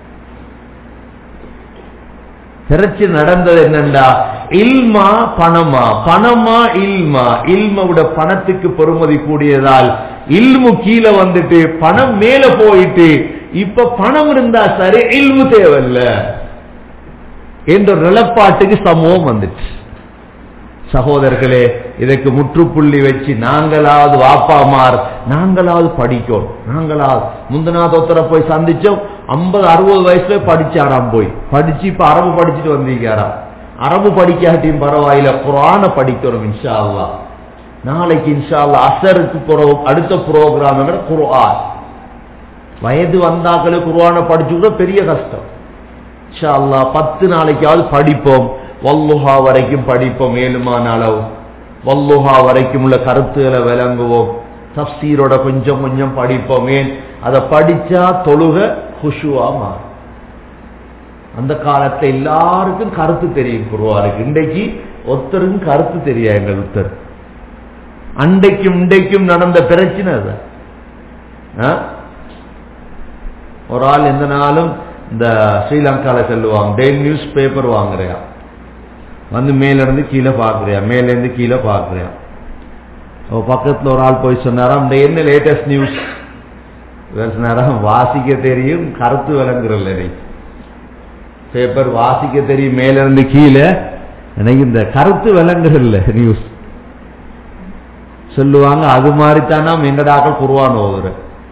திரச்சு நடந்தது என்னண்டா, இல்மா பணமா, பணமா இல்மா, இல்ம விட பணத்துக்கு பொறுமதி கூடியதால் இல்மு கீழே வந்துட்டு பணம் மேல போயிட்டு இப்ப பணம் இருந்தா சரி இல்மு தேவையில்ல என்ற நிலப்பாட்டுக்கு சமூகம் வந்துச்சு. சகோதரர்களே, இதற்கு முற்றுப்புள்ளி வச்சு நாங்களாவது வாப்பாமார் நாங்களாவது படிக்கணும். நாங்களாவது முந்தநாத ஒருத்தரை போய் சந்திச்சோம். ஐம்பது அறுபது வயசுல படிச்சாராம். போய் படிச்சு இப்ப அரபு படிச்சுட்டு வந்திருக்காராம். அரபு படிக்காட்டியும் பரவாயில்ல, குர்ஆனை படிக்கணும் இன்ஷா அல்லாஹ். நாளைக்கு இன்ஷா அல்லாஹ் அசருக்கு அடுத்த ப்ரோக்ராம் குர்ஆன். வயது வந்தாக்களே குர்ஆனை படிச்சு கூட பெரிய கஷ்டம். இன்ஷா அல்லாஹ் பத்து நாளைக்காவது படிப்போம். வல்லுஹா வரைக்கும் படிப்போம். ஏழுமான அளவு வல்லுஹா வரைக்கும் உள்ள கருத்துக்களை விளங்குவோம். தஃப்சீரோட கொஞ்சம் கொஞ்சம் படிப்போம். ஏன் அதை படிச்சா தொழுக குஷுவா மாறும். அந்த காலத்துல எல்லாருக்கும் கருத்து தெரியும் குர்ஆனுக்கு. இன்றைக்கு ஒருத்தருக்கும் கருத்து தெரியா. எங்கள் ஒருத்தர் அண்டைக்கும் இன்றைக்கும் நடந்த பிரச்சனை அது. ஒரு ஆள் எந்த நாளும் இந்த ஸ்ரீலங்கால செல்லுவாங்க, டெய்லி நியூஸ் பேப்பர் வாங்குறியா, வந்து மேல இருந்து கீழே பாக்குறியா, மேல இருந்து கீழே பாக்குறியா. பக்கத்துல ஒரு ஆள் போய் சொன்னாராம், இந்த என்ன லேட்டஸ்ட் நியூஸ் சொன்னாராம், வாசிக்க தெரியும் கருத்து விளங்குறல்ல, பேப்பர் வாசிக்க தெரியும் மேல இருந்து கீழே, எனக்கு இந்த கருத்து விளங்குறல்ல நியூஸ் சொல்லுவாங்க. அது மாதிரி தானா எங்கடாக்கள் குர்ஆன் ஓதுற.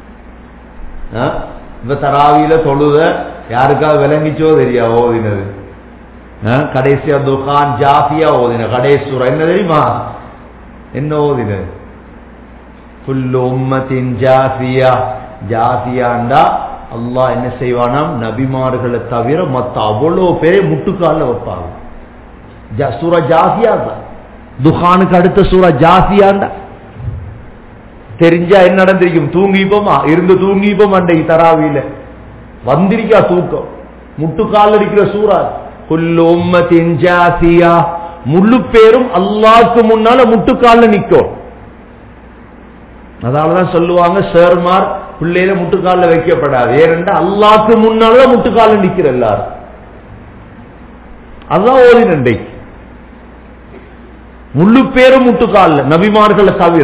இப்ப தராவியில தொழுத யாருக்காவது விளங்கிச்சோ தெரியா ஓதினது. கடைசியா துகான் ஜாஃபியா ஓதின கடைசி சூரா என்ன தெரியுமா? என்ன ஓதின? குல்லு உம்மத்தின் ஜாஃபியா. ஜாஃபியாண்டா அல்லாஹ் என்ன செய்வானாம், நபிமார்களை தவிர மத்த அவ்வளோ பேரை முட்டுக்கால வைப்பாங்க. சூரா ஜாஃபியா தான். துகானுக்கு அடுத்த சூரா ஜாஃபியாண்டா தெரிஞ்சா என்ன நடந்திருக்கும்? தூங்கிப்போமா இருந்து தூங்கிப்போம். அன்றைக்கு தராவியில வந்திருக்கா தூக்கம். முட்டுக்கால இருக்கிற சூரா குல்லு உம்மத்தின் ஜாஃபியா. முழு பேரும் அல்லாஹ்க்கு முன்னால முட்டுக்கால நிக்கும். அதனாலதான் சொல்லுவாங்க சேர்மார் பிள்ளையில முட்டுக்கால வைக்கப்படாது. ஏனென்றா அல்லாஹ்க்கு முன்னால முட்டுக்கால நிக்கிற எல்லாரும். அதான் ஓதி நண்டைக்கு முழு பேரும் முட்டுக்கால நபிமார்களை தவிர.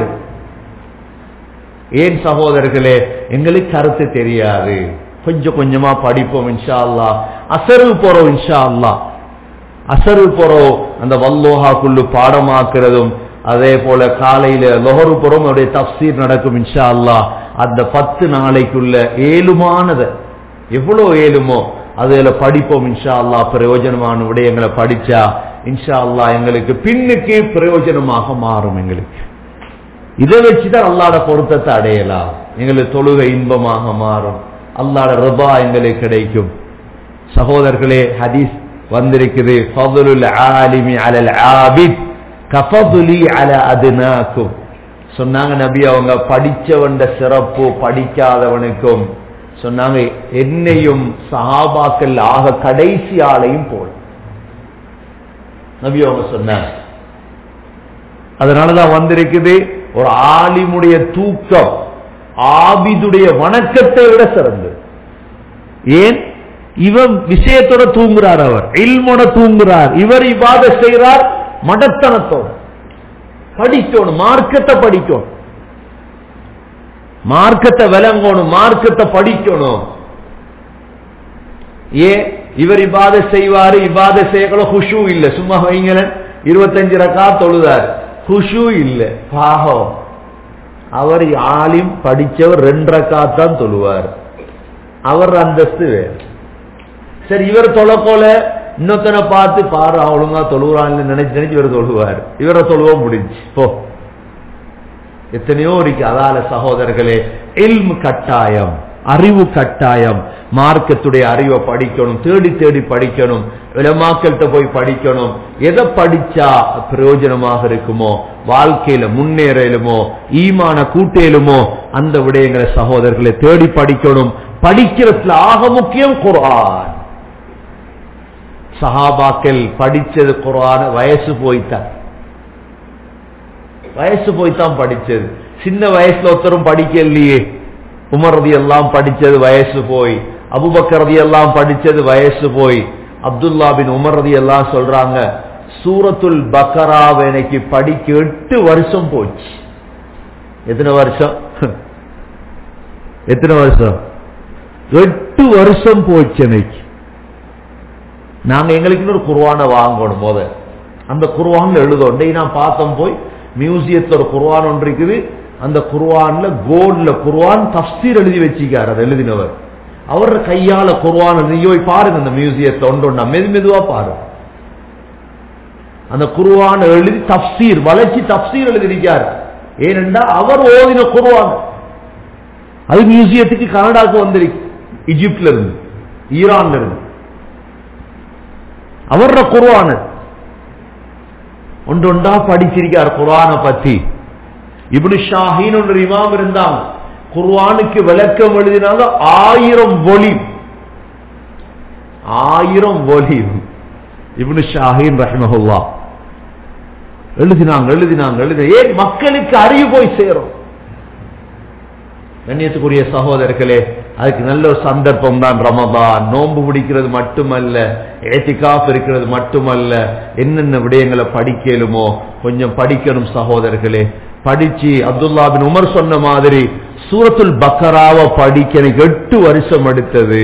ஏன் சகோதரர்களே, எங்களுக்கு கருத்து தெரியாது. கொஞ்சம் கொஞ்சமா படிப்போம் இன்ஷா அல்லாஹ். அசரு போறோம் இன்ஷா அல்லாஹ். அசரு போறோம் அந்த வல்லோஹாக்குள்ளு பாடமாக்குறதும், அதே போல காலையில லொஹரு புறம் அவருடைய தஃப்சீர் நடக்கும் இன்ஷா அல்லாஹ். அந்த பத்து நாளைக்குள்ள ஏழுமானத எவ்வளவு ஏழுமோ அதுல படிப்போம் இன்ஷா அல்லாஹ். பிரயோஜனமான விடயங்களை படிச்சா இன்ஷா அல்லாஹ் எங்களுக்கு பின்னுக்கு பிரயோஜனமாக மாறும். எங்களுக்கு இதை வச்சுதான் அல்லாஹ்வோட பொருத்தத்தை அடையலாம். எங்களுக்கு தொழுகை இன்பமாக மாறும். அல்லாஹ்வோட ரிபா எங்களுக்கு கிடைக்கும். சகோதரர்களே, ஹதீஸ் வந்திருக்குது, ஃபதுலுல் ஆலிமி அலல் ஆபித் கஃபதுலி அலா அத்னாக்கும். சொன்னாங்க நபி அவங்க, படிச்சவண்ட சிறப்பு படிக்காதவனுக்கும் சொன்னாங்க என்னையும் சஹாபாக்கள் ஆக கடைசி ஆளையும் போல நபி அவங்க சொன்னாங்க. அதனாலதான் வந்திருக்குது, ஒரு ஆலிமுடைய தூக்கம் ஆபிதுடைய வணக்கத்தை விட சிறந்தது. ஏன்? இவன் விஷயத்தோட தூங்குறார், அவர் இல்மோட தூங்குறார், இவர் இபாதத் செய்கிறார் மடத்தனத்தோட. படிக்கணும், மார்க்கத்தை படிக்கணும், மார்க்கத்தை விளங்கணும், மார்க்கத்தை படிக்கணும். ஏன் இவர் இபாதத் செய்வாரு, இபாதத் செய்யக்கூட குஷு இல்ல. சும்மா வைங்கள இருபத்தஞ்சு ரக்காத் தொழுதார், குஷு இல்ல, பாகம். அவர் ஆலிம் படிச்சவர் ரெண்டு ரக்காத் தான் தொழுவார், அவர் அந்தஸ்து வேறு. சரி, இவர் தொழக்கோல இன்னொத்தனை பார்த்து பாரு ஒழுங்கா தொழுகிறான்னு நினைச்சு நினைச்சு இவர் தொழுவார், இவரை தொழுவ முடிஞ்சு போ. எத்தனையோ இருக்கு. அதால சகோதரர்களே, இல்ம் கட்டாயம். அறிவு கட்டாயம். மார்க்கத்துடைய அறிவை படிக்கணும், தேடி தேடி படிக்கணும், உலமாக்கள்கிட்ட போய் படிக்கணும். எதை படிச்சா பிரயோஜனமாக இருக்குமோ, வாழ்க்கையில முன்னேறலுமோ, ஈமான கூட்டேலுமோ, அந்த விடயங்களை சகோதரர்களை தேடி படிக்கணும். படிக்கிறதுல ஆக முக்கியம் குர்ஆன். சஹாபாக்கள் படிச்சது குர்ஆன் வயசு போய்த்தான் வயசு போய்த்தான் படிச்சது. சின்ன வயசுல ஒருத்தரும் படிக்கலையே. உமர் ரலியல்லாஹு படிச்சது வயசு போய், அபூபக்கர் ரலியல்லாஹு படிச்சது வயசு போய், அப்துல்லா பின் உமர் ரலியல்லாஹு சொல்றாங்க, சூரத்துல் பக்கராவை எனக்கு படிக்க எட்டு வருஷம் போச்சு. எத்தனை வருஷம் எத்தனை வருஷம் எட்டு வருஷம் போச்சு எனக்கு. நாங்க எங்களுக்கு ஒரு குர்ஆனை வாங்கணும். போத அந்த குர்ஆன்ல எழுதோம். நான் பார்த்தோம் போய் மியூசியத்துல ஒரு குர்ஆன் ஒன்று இருக்குது. அந்த குர்ஆன்ல கோல்ட்ல குர்ஆன் தஃப்சீர் எழுதி வச்சிருக்காரு. அது எழுதினவர் அவர் கையால குர்ஆன் நீங்க போய் பாருங்க. அந்த மியூசியத்துல ஒன்று ஒன்றா மெது மெதுவா பாருங்க. அந்த குர்ஆன் எழுதி தஃப்சீர் வளைச்சி தஃப்சீர் எழுதியிருக்காரு. ஏனென்றா அவர் ஓதின குர்ஆன் அது மியூசியத்துக்கு கனடாக்கு வந்திருக்கு. ஈஜிப்ட்ல இருந்து, ஈரான்ல இருந்து அவர குர்ஆன் ஒன்று ஒன்றா படிச்சிருக்கார் குர்ஆனை பத்தி. இப்னு ஷாஹீன் ஒரு இமாம் இருந்தாங்க. குர்ஆனுக்கு விளக்கம் எழுதினாங்க ஆயிரம் வொலிம் ஆயிரம் வொலிம் இப்னு ஷாஹீன் ரஹ்மஹுல்லாஹ் எழுதினாங்க எழுதினாங்க எழுதி ஏன் மக்களுக்கு அறிவு போய் சேரும். கண்ணியத்துக்குரிய சகோதரர்களே, அதுக்கு நல்ல ஒரு சந்தர்ப்பம் தான் ரமதான். நோன்பு பிடிக்கிறது மட்டுமல்ல, இத்திகாஃப் இருக்கிறது மட்டுமல்ல, என்னென்ன விடயங்களை படிக்கலுமோ கொஞ்சம் படிக்கணும் சகோதரர்களே. படிச்சு அப்துல்லா பின் உமர் சொன்ன மாதிரி சூரத்துல் பக்கராவை படிக்க எனக்கு எட்டு வருஷம் எடுத்தது.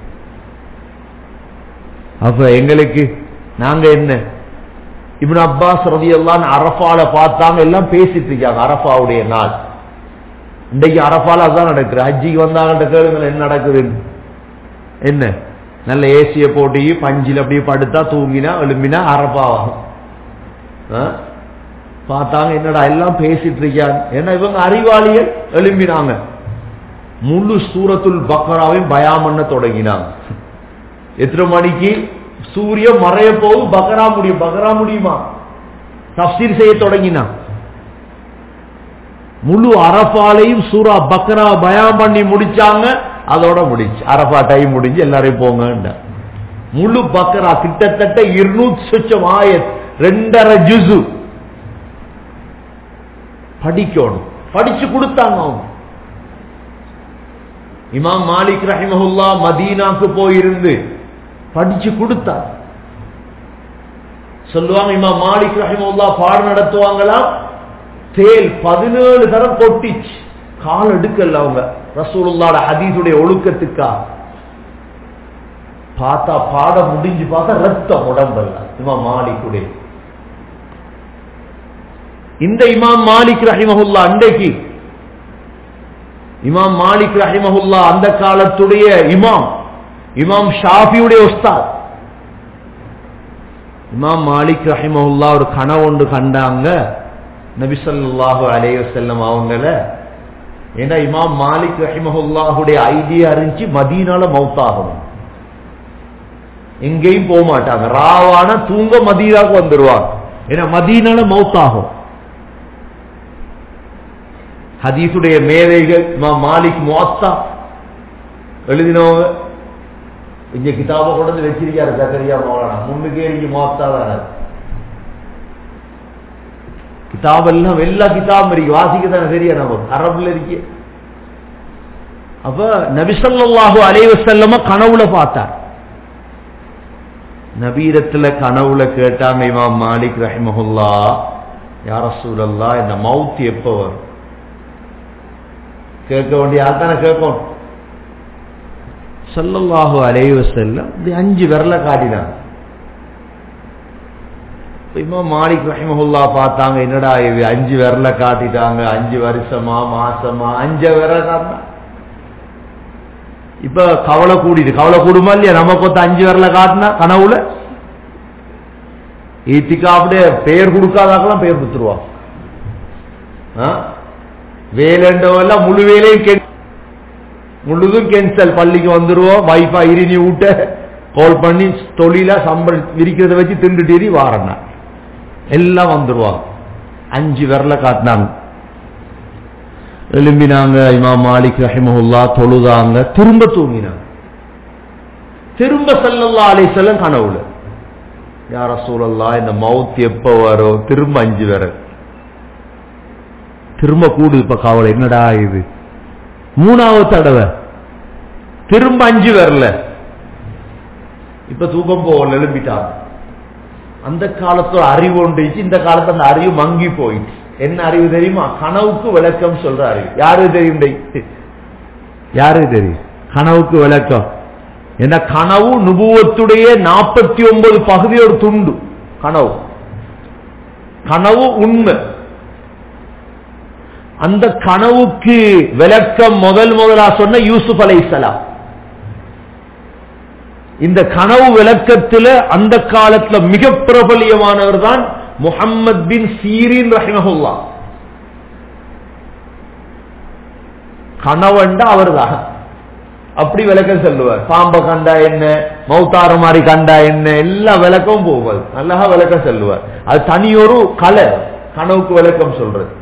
அப்ப எங்களுக்கு நாங்க என்ன இப்னு அப்பாஸ் ரலியல்லாஹு அரஃபால பார்த்தாங்க, எல்லாம் பேசிட்டு இருக்காங்க. அரஃபாவுடைய நாள் இன்றைக்கு அரஃபால அதான் நடக்குது. ஹஜ்ஜிக்கு வந்தாங்க கேளுங்க என்ன நடக்குது. என்ன நல்ல ஏசிய போட்டி பஞ்சில் அப்படியே படுத்தா தூங்கினா எழும்பினா அரஃபாவாகும். பார்த்தாங்க என்னடா எல்லாம் பேசிட்டு இருக்காங்க. ஏன்னா இவங்க அறிவாளிகள். எழும்பினாங்க முழு சூரத்துல் பக்கராவையும் பயான் பண்ண தொடங்கினாங்க. எத்தனை மணிக்கு சூரியன் மறைய போது பக்கரா முடியும். பக்கரா முடியுமா தஃப்சீர் செய்ய தொடங்கினா. முழு அரஃபாலையும் சூரா பக்கரா பயான் பண்ணி முடிச்சாங்க. அதோட முடிச்சு அரஃபா டைம் முடிஞ்சு எல்லாரையும் போங்க. முழு பக்கரா கிட்டத்தட்ட இருநூத்தி சொச்சம் ஆயத், ரெண்டரை ஜுசு படிக்கணும். படிச்சு கொடுத்தாங்க அவங்க. இமாம் மாலிக் ரஹிமஹுல்லாஹ் மதீனாக்கு போயிருந்து படிச்சு கொடுத்தார். சொல்லுவாங்க இமாம் மாலிக் ரஹிமஹுல்லாஹ் பாடம் நடத்துவாங்களாம். தேல் பதினேழு தரம் கொட்டிச்சு. கால் எடுக்கல அவங்க ரசூலுல்லாஹ் ஹதீஸுடைய ஒழுக்கத்துக்கா. பார்த்தா பாடம் முடிஞ்சு பார்த்தா ரத்தம் உடம்பல்ல. இமாம் மாலிக்குடைய இந்த இமாம் மாலிக் ரஹிமஹுல்லாஹ் அன்றைக்கு இமாம் மாலிக் ரஹிமஹுல்லாஹ் அந்த காலத்துடைய இமாம் இமாம் ஷாஃபியுடைய உஸ்தாத். இமாம் மாலிக் ரஹிமஹுல்லாஹ் ஒரு கனவு ஒன்று கண்டாங்க நபி ஸல்லல்லாஹு அலைஹி வஸல்லம் அவங்கள. ஏன்னா இமாம் மாலிக் ரஹிமஹுல்லாஹுடைய ஐடியா இருந்துச்சு மதீனால மௌத்தாகணும். எங்கேயும் போக மாட்டாங்க. ராவான தூங்க மதீனாவுக்கு வந்துருவாங்க. ஏன்னா மதீனால மௌத்தாகும். ஹதீஸுடைய மேதைகள் இமாம் மாலிக் முவத்தா எழுதினவங்க. இங்க கிதாப கொண்டு வச்சிருக்காரு ஜக்கரியா மௌலானா. முன்னுக்கே இங்க முவத்தா தானே கிதாபெல்லாம் எல்லா கிதாபும் இருக்கு. வாசிக்க தானே சரியா நமக்கு அரபுல இருக்கு. அப்ப நபி ஸல்லல்லாஹு அலைஹி வஸல்லம் கனவுல பார்த்தார். நபீரத்துல கனவுல கேட்டாங்க இமாம் மாலிக் ரஹிமஹுல்லாஹ், யா ரசூலல்லாஹ் இந்த மவுத் எப்ப வரும்? கேட்க வேண்டிய ஆள்தானே கேட்கணும். ஸல்லல்லாஹு அலைஹி வஸல்லம் இது அஞ்சு விரல காட்டினாங்க. இமாம் மாலிக் ரஹிமஹுல்லாஹ் பார்த்தாங்க, என்னடா இது அஞ்சு விரல காட்டிட்டாங்க, அஞ்சு வருஷமா மாசமா அஞ்சு விரல காட்டினா. இப்ப கவலை கூடிது. கவலை கூடுமா இல்லையா? நமக்கு ஒருத்த அஞ்சு விரல காட்டினா கனவுல ஈத்திகாவுடைய பெயர் கொடுக்காதாக்கெல்லாம் பெயர் கொடுத்துருவாங்க. வேலைன்றவெல்லாம் முழு வேலையும் கே முழுதும் கேன்சல், பள்ளிக்கு வந்துருவோம், வைஃபை இரினி விட்ட கால் பண்ணி தொழில சம்பளம் விரிக்கிறத வச்சு திண்டுட்டேரி வாரண்ணா எல்லாம் வந்துருவாங்க. அஞ்சு விரல காட்டினாங்க, எழும்பினாங்க. இமாம் மாலிக் ரஹிமஹுல்லா தொழுதாங்க, திரும்ப தூங்கினாங்க. திரும்ப ஸல்லல்லாஹு அலைஹி வஸல்லம் கனவுல, யா ரசூலல்லாஹ் இந்த மவுத் எப்ப வரும்? திரும்ப அஞ்சு விரல், திரும்ப கூடுது. இப்ப கவலை, என்னடா இது மூணாவது தடவை திரும்ப அஞ்சு வரல. இப்ப தூக்கம் போகல, எழுப்பிட்டாங்க. அந்த காலத்துல அறிவு ஒன்றுச்சு, இந்த காலத்துல அந்த அறிவு மங்கி போயிடுச்சு. என்ன அறிவு தெரியுமா? கனவுக்கு விளக்கம் சொல்ற அறிவு. யாரு தெரியும்? யாரு தெரியும் கனவுக்கு விளக்கம்? என்ன கனவு நுபுவத்துடைய நாற்பத்தி ஒன்பது பகுதி ஒரு துண்டு. கனவு கனவு உண்மை. அந்த கனவுக்கு விளக்கம் முதல் முதலா சொன்ன யூசுப் அலைஹிஸ்ஸலாம். இந்த கனவு விளக்கத்தில் அந்த காலத்துல மிக பிரபலியமானவர் தான் முஹம்மத் பின் சீரின் ரஹிமஹுல்லா. கனவண்டா அவர் தான் அப்படி விளக்கம் சொல்லுவார். பாம்பை கண்டா என்ன, மௌத்தார மாதிரி கண்டா என்ன, எல்லா விளக்கமும் போவார். நல்லா விளக்கம் சொல்லுவார். அது தனியொரு கலை, கனவுக்கு விளக்கம் சொல்றது.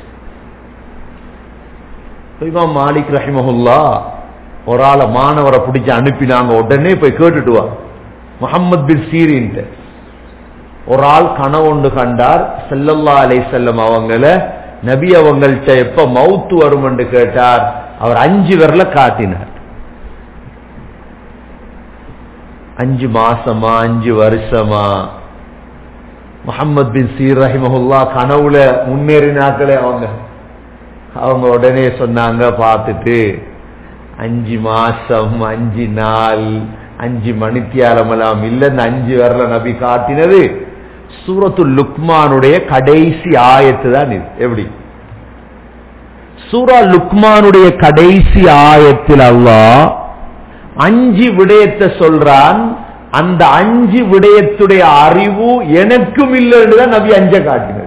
இமாம் மாலிக் ரஹிமஹுல்லா ஒரு ஆளை மாணவரை பிடிச்சு அனுப்பினாங்க. உடனே போய் கேட்டுட்டு வா முஹம்மத் பின் சீரின். ஒரு ஆள் கனவு ஒன்று கண்டார். ஸல்லல்லாஹு அலைஹி வஸல்லம் அவங்கள நபி அவங்கள்ட்ட எப்ப மவுத்து வரும் என்று கேட்டார். அவர் அஞ்சு விரல காட்டினார். அஞ்சு மாசமா அஞ்சு வருஷமா? முஹம்மத் பின் சீர் ரஹிமஹுல்லா கனவுல முன்னேறினாக்களே அவங்க. அவங்க உடனே சொன்னாங்க, பார்த்துட்டு அஞ்சு மாசம் அஞ்சு நாள் அஞ்சு மணித்தியாலமெல்லாம் இல்ல, இந்த அஞ்சு வரல நபி காட்டினது சூரத்துல் லுக்மானுடைய கடைசி ஆயத்து தான் இது. எப்படி? சூரா லுக்மானுடைய கடைசி ஆயத்தில் அல்லாஹ் அஞ்சு விடயத்தை சொல்றான். அந்த அஞ்சு விடயத்துடைய அறிவு எனக்கும் இல்லைன்னுதான் நபி அஞ்ச காட்டினது.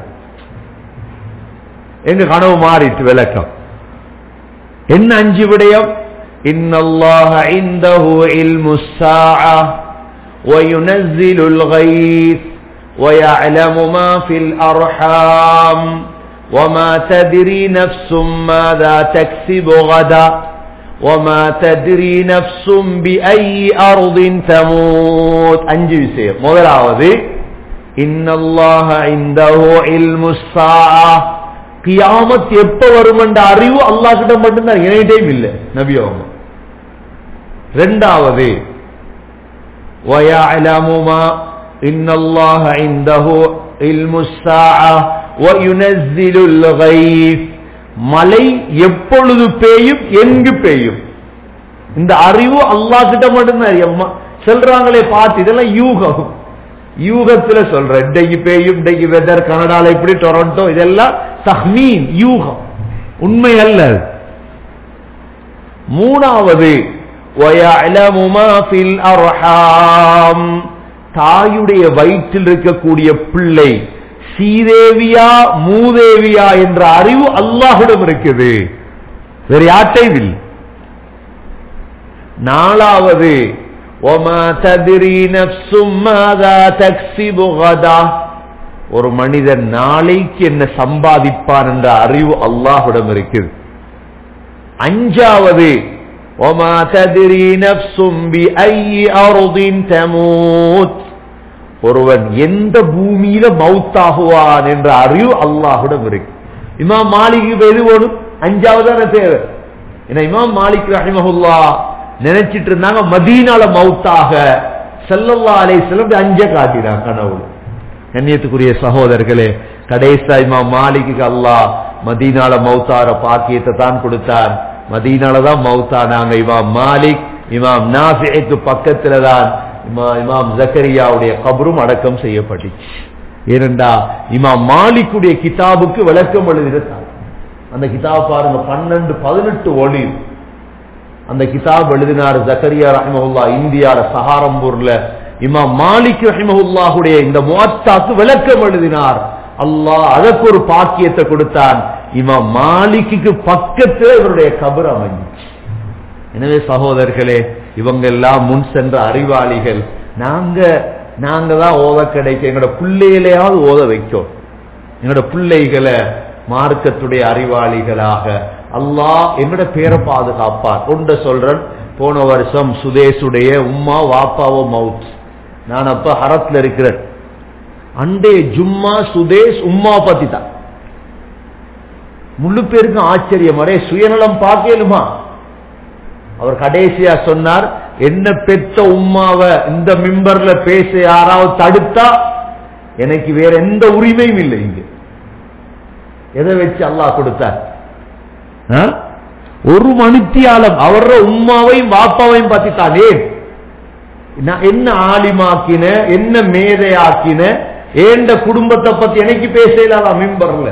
எங்க கனவு மாறிட்டு விளக்கம் என்ன? அஞ்சு விடயம். இன்னல்லாஹ இன்தஹு இல்முஸ் ஸாஅ வ யுனஸ்ஸிலுல் கய்ஸ் வ يعلم ما في الارحام وما تدري نفس ماذا تكسب غدا وما تدري نفس بأي أرض تموت. அஞ்சு விஷயம். முதலாவது, இன்னல்லாஹ இன்தஹு இல்முஸ் ஸாஅ, கியாமத் எப்ப வரும் என்ற அறிவு அல்லாஹ் கிட்ட மட்டும்தான், எனிடைம் இல்லை நபி அவங்க. இரண்டாவது, وَيَعْلَمُ مَا إِنَّ اللَّهَ عِنْدَهُ عِلْمُ السَّاعَةِ وَيُنَزِّلُ الْغَيْثَ, மழை எப்பொழுது பெய்யும் எங்கு பெய்யும் இந்த அறிவு அல்லாஹ் கிட்ட மட்டும்தான். சொல்றாங்களே பார்த்து, இதெல்லாம் யூகம். யூகத்துல சொல்ற இன்றைக்கு பெய்யும், இன்றைக்கு வெதர் கனடால இப்படி, டொரண்டோ, இதெல்லாம் தஹ்மீன், யூகம், உண்மை அல்ல. மூணாவது, وَيَعْلَمُ مَا فِي الْأَرْحَامِ, தாயுடைய வயிற்றில் இருக்கக்கூடிய பிள்ளை சீதேவியா மூதேவியா என்ற அறிவு அல்லாஹ்விடம் இருக்குது, வேற யார்ட்டையும் இல்லை. நாலாவது, وَمَا تَدْرِي نَفْسٌ مَاذَا تَكْسِبُ غَدًا, ஒரு மனிதன் நாளைக்கு என்ன சம்பாதிப்பான் என்ற அறிவு அல்லாஹ்விடம் இருக்குது. அஞ்சாவது, وَمَا تَدْرِي نَفْسٌ بِأَيِّ أَرْضٍ تَمُوتُ, ஒருவன் எந்த பூமியில மௌத்தாகுவான் என்ற அறிவு அல்லாஹ்விடம் இருக்கு. இமாம் மாலிக் எது வேணும்? அஞ்சாவதான தேவை. ஏன்னா இமாம் மாலிக் ரஹிமஹுல்லா நினைச்சிட்டு இருந்தாங்க மதீனால மௌத்தாக, ஸல்லல்லாஹு அலைஹி வஸல்லம் அஞ்ச காட்டினாங்க கனவுல. கண்ணியத்துக்குரிய சகோதரர்களே, கடைசியா இமாம் மாலிக்கு அல்லாஹ் மதீனால மௌத்தார பாக்கியத்தை தான் கொடுத்தான். மதீனால தான் மௌத்தானாங்க இமாம் மாலிக். இமாம் நாஃபிக்கு பக்கத்துல தான் இமாம் ஜக்கரியாவுடைய கபரும் அடக்கம் செய்யப்பட்டுச்சு. ஏனென்றா இமாம் மாலிக்குடைய கிதாபுக்கு விளக்கம் எழுதினார். அந்த கிதாப் பாருங்க, பன்னெண்டு பதினெட்டு ஒளி அந்த கிதாப் எழுதினார் ஜக்கரியா ரஹிமஹுல்லா, இந்தியால சஹாரம்பூர்ல. இமாம் மாலிக் ரஹிமஹுல்லாஹுடைய இந்த முஅத்தாக்கு விளக்கம் எழுதினார். அல்லாஹ் அதற்கு ஒரு பாக்கியத்தை கொடுத்தான். இமாம் மாலிக்கு பக்கத்துல இவருடைய கபர் அமைஞ்சிச்சு. எனவே சகோதரர்களே, இவங்க எல்லாம் முன் சென்ற அறிவாளிகள். நாங்க நாங்க தான் ஓத கிடைக்க எங்களோட பிள்ளைகளையாவது ஓத வைக்கும். எங்களோட பிள்ளைகளை மார்க்கத்துடைய அறிவாளிகளாக அல்லாஹ் எங்களோட பேரை பாதுகாப்பார். ஒன்று சொல்றேன், போன வருஷம் சுதேசுடைய உம்மா வாப்பாவோ மவுத். நான் அப்ப ஹரத்ல இருக்கிறேன். அண்டே ஜும்மா சுதேஷ் உம்மா பத்தி தான். முழு பேருக்கும் ஆச்சரியம், அரே சுயநலம் பார்க்கலுமா? அவர் கடைசியா சொன்னார், என்ன பெத்த உம்மாவை இந்த மிம்பர்ல பேச யாராவது தடுத்தா எனக்கு வேற எந்த உரிமையும் இல்லை. இங்க எதை வச்சு அல்லாஹ் கொடுத்தார்? ஒரு மணித்தியாலம் அவர உம்மாவையும் வாப்பாவையும் பத்தி தானே என்ன ஆலிமாக்கின, என்ன மேதையாக்கின, ஏண்ட குடும்பத்தை பத்தி எனக்கு பேசலாம் மிம்பர்ல.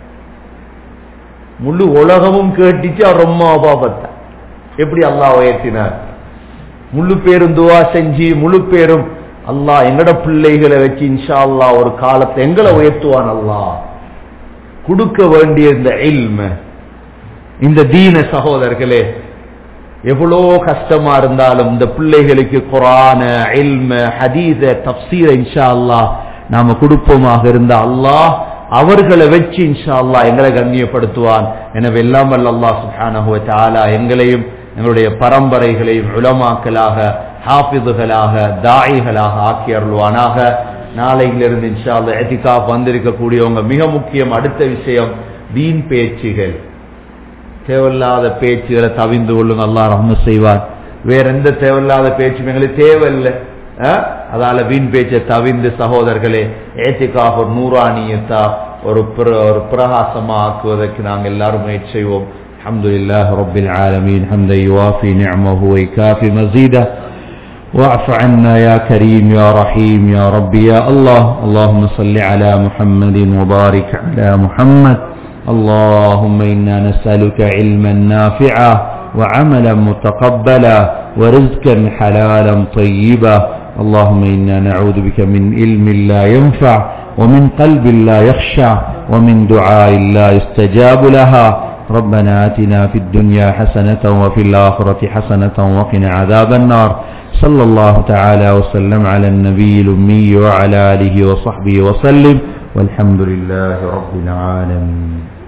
முழு உலகமும் கேட்டுச்சு அவர் உம்மாவை பார்த்தா. எப்படி அல்லாஹ் உயர்த்தினார்? முழு பேரும் துவா செஞ்சு முழு பேரும் அல்லாஹ் எங்கட பிள்ளைகளை வச்சு இன்ஷா அல்லாஹ் ஒரு காலத்தை எங்களை உயர்த்துவான். அல்லாஹ் கொடுக்க வேண்டிய இந்த இல்ம, இந்த தீன சகோதரர்களே, எவ்வளோ கஷ்டமா இருந்தாலும் இந்த பிள்ளைகளுக்கு குர்ஆன, இல்ம, ஹதீஸ, தஃப்சீர இன்ஷா அல்லாஹ் நாம கொடுப்போமாக இருந்தா அல்லாஹ் அவர்களை வச்சு இன்ஷா அல்லாஹ் எங்களை கண்ணியப்படுத்துவான். எனவே எல்லாம் வல்ல அல்லாஹ் சுப்ஹானஹு வ தஆலா எங்களையும் எங்களுடைய பரம்பரைகளையும் உலமாக்களாக, ஹாஃபிதுகளாக, தாயிகளாக ஆக்கி அருள்வானாக. நாளையிலிருந்து இன்ஷா அல்லாஹ் இத்திகாஃப் வந்திருக்கக்கூடியவங்க மிக முக்கியம். அடுத்த விஷயம் வீண் பேச்சுகள், தேவையில்லாத பேச்சுகளை தவிந்து கொள்ளுங்க. அல்லாஹ் ரஹ்மத் செய்வார். வேற எந்த தேவையில்லாத பேச்சும் எங்களுக்கு தேவையில்லை. அதால வீண் பேச்சை தவிந்து சகோதரர்களே, இத்திகாஃப் ஒரு நூறானியத்தா ஒரு ஒரு பிரகாசமா ஆக்குவதற்கு நாங்கள் எல்லாரும் முயற்சி செய்வோம். அல்ஹம்துலில்லாஹி ரப்பில் ஆலமீன் ஹம்தன் யுவாஃபி நிஅமஹு வ யுகாஃபி மஸீதஹு واعف عنا يا كريم يا رحيم يا ربي يا الله. اللهم صل على محمد وبارك على محمد. اللهم إنا نسألك علما نافعا وعملا متقبلا ورزقا حلالا طيبا. اللهم إنا نعوذ بك من علم لا ينفع ومن قلب لا يخشع ومن دعاء لا يستجاب لها. ربنا آتنا في الدنيا حسنة وفي الآخرة حسنة وقنا عذاب النار. صلى الله تعالى وسلم على النبي الأمي وعلى آله وصحبه وسلم والحمد لله رب العالمين.